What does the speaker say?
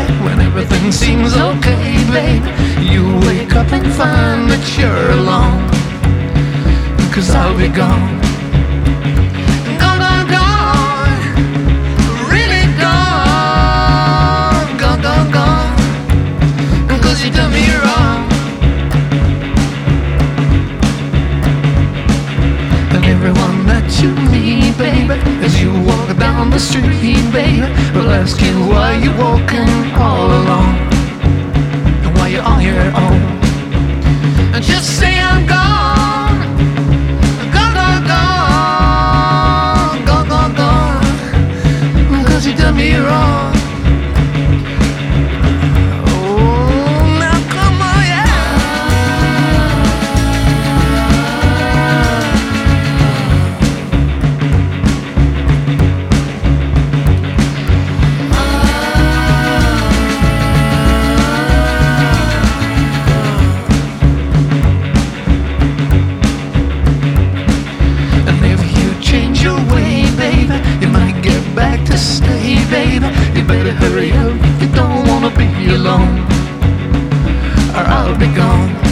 when everything seems okay, baby, you wake up and find that you're alone. 'Cause I'll be gone. Gone, gone, gone. Really gone. Gone, gone, gone. 'Cause you done me wrong. And everyone that you meet, baby, as you walk down the street, baby, will ask you why you're walking all alone and why you're on your own. And just say I'm gone, gone, gone, gone, gone, gone, gone, 'cause you done me wrong. Stay, baby, you better hurry up. You don't wanna be alone, or I'll be gone.